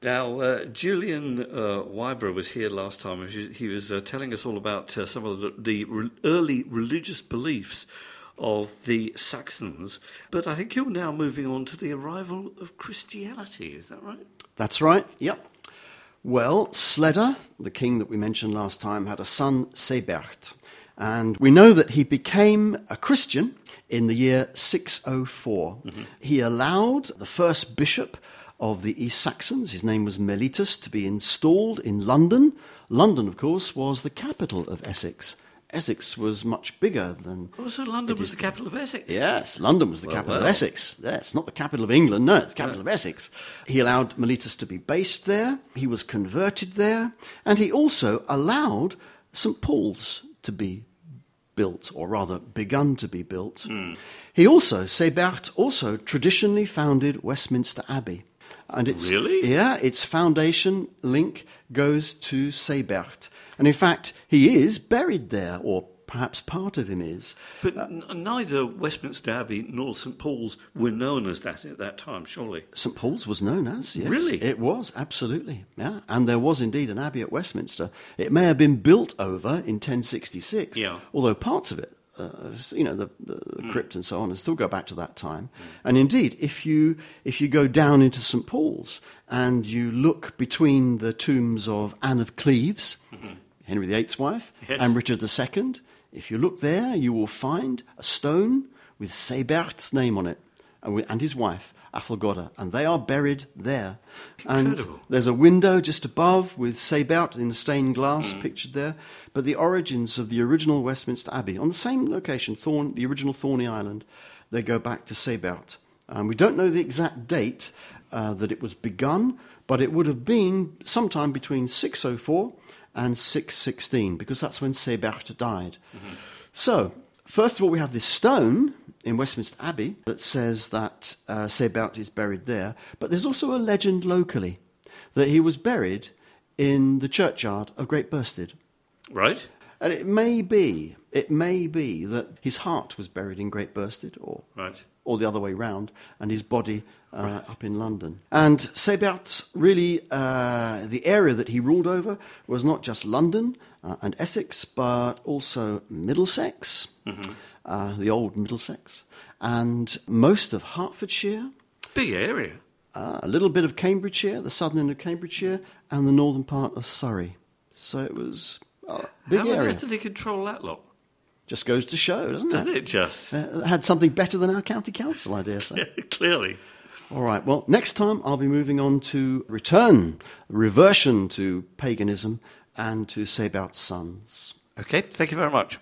Now, Julian Wyborough was here last time. He was telling us all about some of the early religious beliefs of the Saxons. But I think you're now moving on to the arrival of Christianity. Is that right? That's right, yep. Well, Sledda, the king that we mentioned last time, had a son, Sebert. And we know that he became a Christian in the year 604. Mm-hmm. He allowed the first bishop of the East Saxons, his name was Mellitus, to be installed in London. London, of course, was the capital of Essex. Essex was much bigger than... Oh, so London was the capital of Essex? Yes, London was the capital of Essex. Yes, not the capital of England, no, it's the capital of Essex. He allowed Mellitus to be based there, he was converted there, and he also allowed St. Paul's to be built, or rather begun to be built. He also, Sebert also traditionally founded Westminster Abbey. And Really? Yeah, its foundation link goes to Sebert. And in fact, he is buried there, or perhaps part of him is. But neither Westminster Abbey nor St. Paul's were known as that at that time, surely? St. Paul's was known as, yes. Really? It was, absolutely. Yeah, and there was indeed an abbey at Westminster. It may have been built over in 1066, although parts of it, the crypt and so on, and still go back to that time. And indeed, if you go down into St. Paul's and you look between the tombs of Anne of Cleves, Henry VIII's wife, and Richard II, if you look there, you will find a stone with Sebert's name on it, and his wife, Athelgoda, and they are buried there. Incredible. And there's a window just above with Sebert in stained glass pictured there. But the origins of the original Westminster Abbey, on the same location, the original Thorney Island, they go back to Sebert. We don't know the exact date that it was begun, but it would have been sometime between 604 and 616, because that's when Sebert died. So, first of all, we have this stone in Westminster Abbey that says that Sebert is buried there, but there's also a legend locally that he was buried in the churchyard of Great Bursted. Right. And it may be that his heart was buried in Great Bursted, or the other way round, and his body up in London. And Sebert, really, the area that he ruled over was not just London and Essex, but also Middlesex, the old Middlesex, and most of Hertfordshire. Big area. A little bit of Cambridgeshire, the southern end of Cambridgeshire, and the northern part of Surrey. So it was a big area. How on earth did he control that lot? Just goes to show, doesn't it? Doesn't it just? Had something better than our county council, I dare say. Clearly. All right, well, next time I'll be moving on to reversion to paganism and to Sebert's sons. Okay, thank you very much.